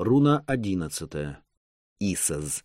Руна 11. Исаз.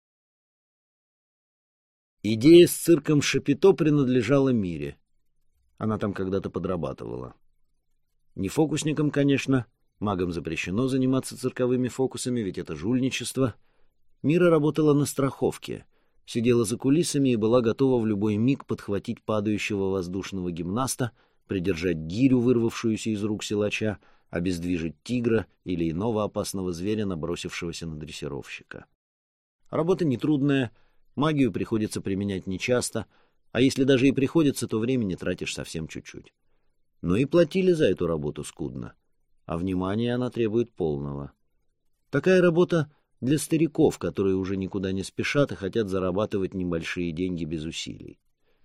Идея с цирком Шапито принадлежала Мире. Она там когда-то подрабатывала. Не фокусникам, конечно. Магам запрещено заниматься цирковыми фокусами, ведь это жульничество. Мира работала на страховке. Сидела за кулисами и была готова в любой миг подхватить падающего воздушного гимнаста, придержать гирю, вырвавшуюся из рук силача, обездвижить тигра или иного опасного зверя, набросившегося на дрессировщика. Работа нетрудная, магию приходится применять нечасто, а если даже и приходится, то времени тратишь совсем чуть-чуть. Но и платили за эту работу скудно, а внимания она требует полного. Такая работа для стариков, которые уже никуда не спешат и хотят зарабатывать небольшие деньги без усилий.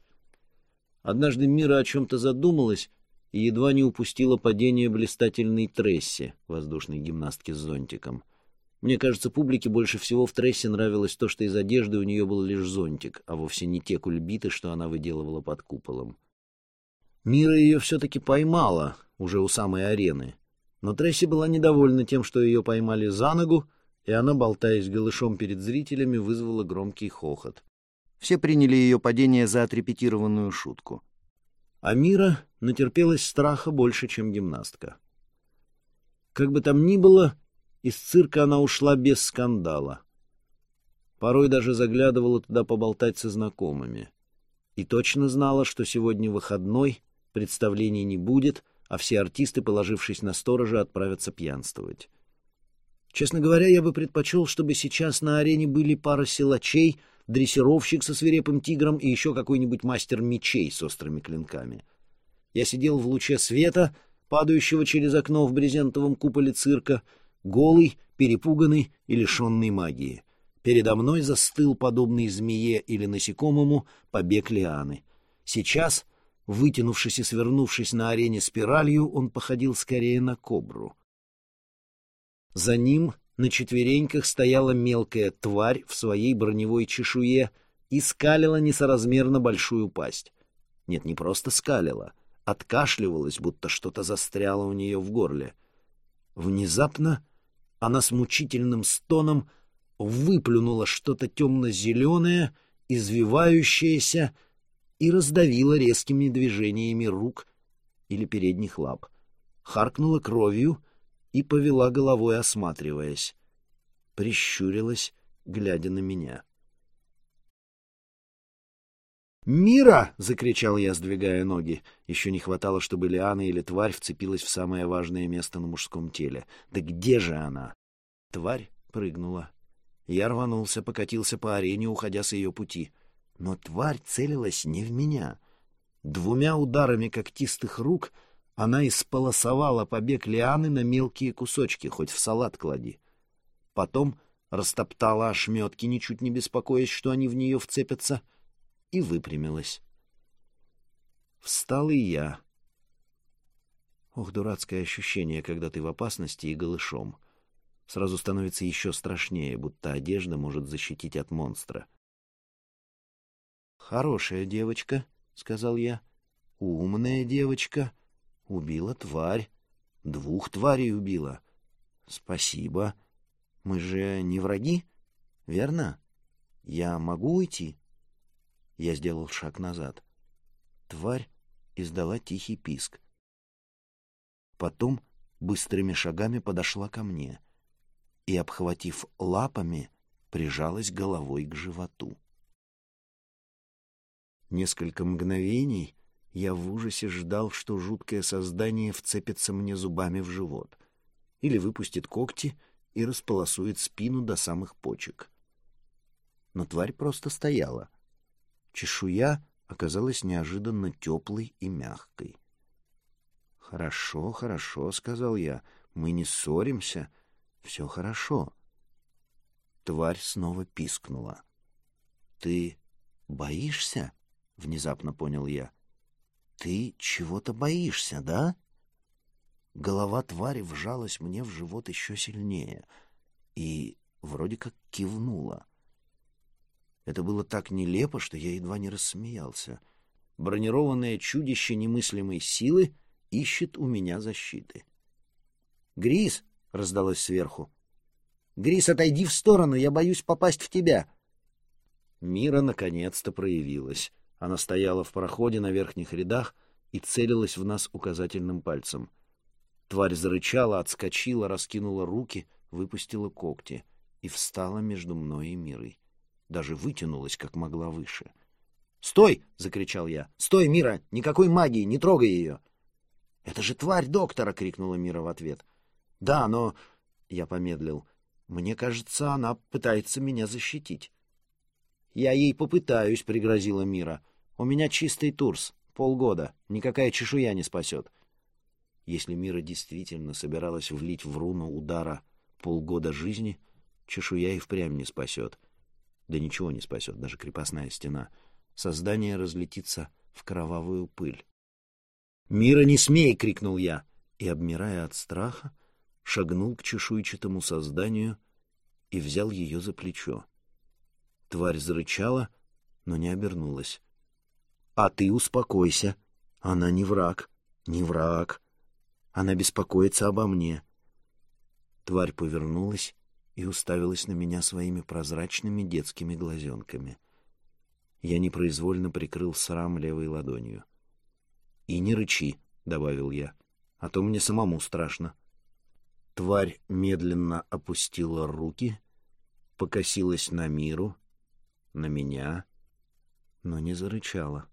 Однажды Мира о чем-то задумалась и едва не упустила падение блистательной Тресси, воздушной гимнастки с зонтиком. Мне кажется, публике больше всего в Трессе нравилось то, что из одежды у нее был лишь зонтик, а вовсе не те кульбиты, что она выделывала под куполом. Мира ее все-таки поймала, уже у самой арены, но Тресси была недовольна тем, что ее поймали за ногу, и она, болтаясь голышом перед зрителями, вызвала громкий хохот. Все приняли ее падение за отрепетированную шутку. А Мира натерпелась страха больше, чем гимнастка. Как бы там ни было, из цирка она ушла без скандала. Порой даже заглядывала туда поболтать со знакомыми. И точно знала, что сегодня выходной, представлений не будет, а все артисты, положившись на сторожа, отправятся пьянствовать. Честно говоря, я бы предпочел, чтобы сейчас на арене были пара силачей, дрессировщик со свирепым тигром и еще какой-нибудь мастер мечей с острыми клинками. Я сидел в луче света, падающего через окно в брезентовом куполе цирка, голый, перепуганный и лишенный магии. Передо мной застыл, подобный змее или насекомому, побег лианы. Сейчас, вытянувшись и свернувшись на арене спиралью, он походил скорее на кобру. За ним на четвереньках стояла мелкая тварь в своей броневой чешуе и скалила несоразмерно большую пасть. Нет, не просто скалила, откашливалась, будто что-то застряло у нее в горле. Внезапно она с мучительным стоном выплюнула что-то темно-зеленое, извивающееся, и раздавила резкими движениями рук или передних лап. Харкнула кровью и повела головой, осматриваясь. Прищурилась, глядя на меня. «Мира!» — закричал я, сдвигая ноги. Еще не хватало, чтобы лиана или тварь вцепилась в самое важное место на мужском теле. «Да где же она?» Тварь прыгнула. Я рванулся, покатился по арене, уходя с ее пути. Но тварь целилась не в меня. Двумя ударами когтистых рук она исполосовала побег лианы на мелкие кусочки, хоть в салат клади. Потом растоптала ошметки, ничуть не беспокоясь, что они в нее вцепятся, и выпрямилась. Встал и я. Ох, дурацкое ощущение, когда ты в опасности и голышом. Сразу становится еще страшнее, будто одежда может защитить от монстра. «Хорошая девочка», — сказал я. «Умная девочка. Убила тварь. 2 тварей убила. Спасибо. Мы же не враги, верно? Я могу уйти?» Я сделал шаг назад. Тварь издала тихий писк. Потом быстрыми шагами подошла ко мне и, обхватив лапами, прижалась головой к животу. Несколько мгновений я в ужасе ждал, что жуткое создание вцепится мне зубами в живот или выпустит когти и располосует спину до самых почек. Но тварь просто стояла. Чешуя оказалась неожиданно теплой и мягкой. «Хорошо, хорошо», — сказал я, — «мы не ссоримся, все хорошо». Тварь снова пискнула. «Ты боишься?» — внезапно понял я. «Ты чего-то боишься, да?» Голова твари вжалась мне в живот еще сильнее и вроде как кивнула. Это было так нелепо, что я едва не рассмеялся. Бронированное чудище немыслимой силы ищет у меня защиты. «Грис!» — раздалось сверху. Грис, отойди в сторону, я боюсь попасть в тебя. Мира наконец-то проявилась. Она стояла в проходе на верхних рядах и целилась в нас указательным пальцем. Тварь зарычала, отскочила, раскинула руки, выпустила когти и встала между мной и Мирой. Даже вытянулась, как могла, выше. «Стой!» — закричал я. «Стой, Мира! Никакой магии! Не трогай ее!» «Это же тварь доктора!» — крикнула Мира в ответ. «Да, но...» — я помедлил. «Мне кажется, она пытается меня защитить». «Я ей попытаюсь», — пригрозила Мира. «У меня чистый турс. Полгода. Никакая чешуя не спасет». Если Мира действительно собиралась влить в руну удара полгода жизни, чешуя и впрямь не спасет. Да ничего не спасет, даже крепостная стена. Создание разлетится в кровавую пыль. «Мира, не смей!» — крикнул я, и, обмирая от страха, шагнул к чешуйчатому созданию и взял ее за плечо. Тварь зарычала, но не обернулась. «А ты успокойся. Она не враг, не враг. Она беспокоится обо мне». Тварь повернулась и уставилась на меня своими прозрачными детскими глазенками. Я непроизвольно прикрыл срам левой ладонью. «И не рычи», — добавил я, — «а то мне самому страшно». Тварь медленно опустила руки, покосилась на Миру, на меня, но не зарычала.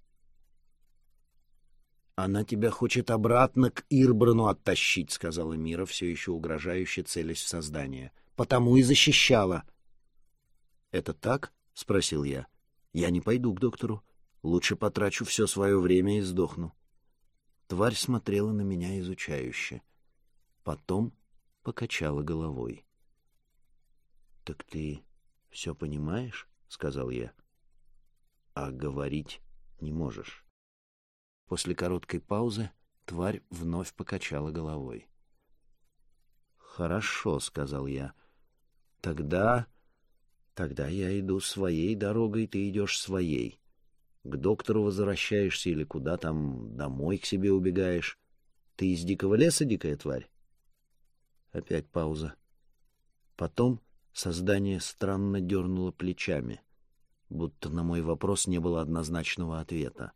«Она тебя хочет обратно к Ирбрану оттащить», — сказала Мира, все еще угрожающе целясь в создание. «Потому и защищала». «Это так?» — спросил я. «Я не пойду к доктору. Лучше потрачу все свое время и сдохну». Тварь смотрела на меня изучающе. Потом покачала головой. «Так ты все понимаешь?» — сказал я. «А говорить не можешь». После короткой паузы тварь вновь покачала головой. «Хорошо», — сказал я. «Тогда я иду своей дорогой, ты идешь своей. К доктору возвращаешься или куда там, домой к себе убегаешь. Ты из дикого леса, дикая тварь?» Опять пауза. Потом создание странно дернуло плечами, будто на мой вопрос не было однозначного ответа.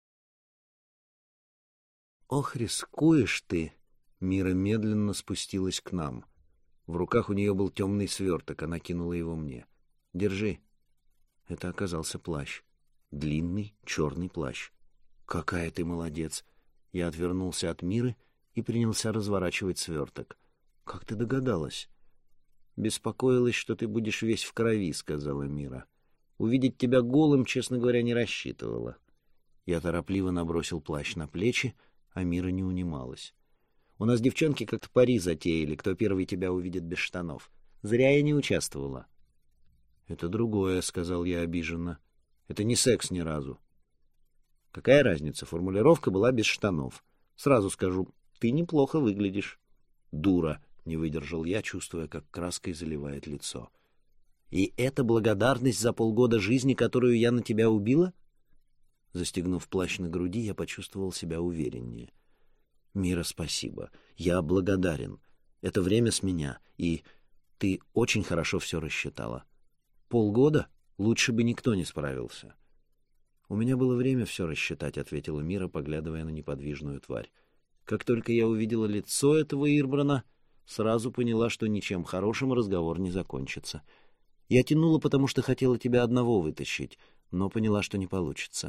«Ох, рискуешь ты!» Мира медленно спустилась к нам. В руках у нее был темный сверток, она кинула его мне. «Держи». Это оказался плащ. Длинный черный плащ. «Какая ты молодец!» Я отвернулся от Миры и принялся разворачивать сверток. «Как ты догадалась?» «Беспокоилась, что ты будешь весь в крови», — сказала Мира. «Увидеть тебя голым, честно говоря, не рассчитывала». Я торопливо набросил плащ на плечи, а Мира не унималась. «У нас девчонки как-то пари затеяли, кто первый тебя увидит без штанов. Зря я не участвовала». «Это другое», — сказал я обиженно. «Это не секс ни разу». «Какая разница? Формулировка была без штанов. Сразу скажу, ты неплохо выглядишь». «Дура», — не выдержал я, чувствуя, как краской заливает лицо. «И это благодарность за полгода жизни, которую я на тебя убила?» Застегнув плащ на груди, я почувствовал себя увереннее. «Мира, спасибо. Я благодарен. Это время с меня, и ты очень хорошо все рассчитала. Полгода? Лучше бы никто не справился». «У меня было время все рассчитать», — ответила Мира, поглядывая на неподвижную тварь. «Как только я увидела лицо этого Ирбрана, сразу поняла, что ничем хорошим разговор не закончится. Я тянула, потому что хотела тебя одного вытащить, но поняла, что не получится».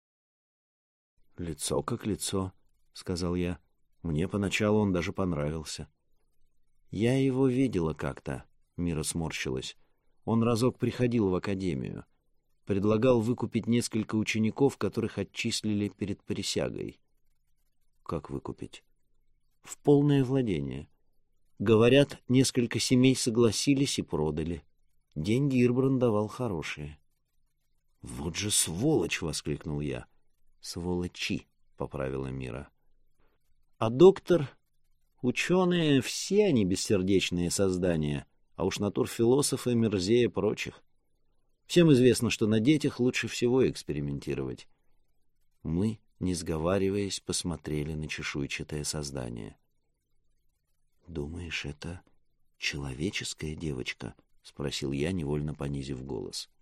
«Лицо как лицо», — сказал я. Мне поначалу он даже понравился. «Я его видела как-то», — Мира сморщилась. «Он разок приходил в академию. Предлагал выкупить несколько учеников, которых отчислили перед присягой». «Как выкупить?» «В полное владение. Говорят, несколько семей согласились и продали. Деньги Ирбран давал хорошие». «Вот же сволочь!» — воскликнул я. «Сволочи», — поправила Мира. «А доктор, ученые, все они бессердечные создания, а уж натурфилософы мерзее прочих. Всем известно, что на детях лучше всего экспериментировать». Мы, не сговариваясь, посмотрели на чешуйчатое создание. «Думаешь, это человеческая девочка? — спросил я, невольно понизив голос.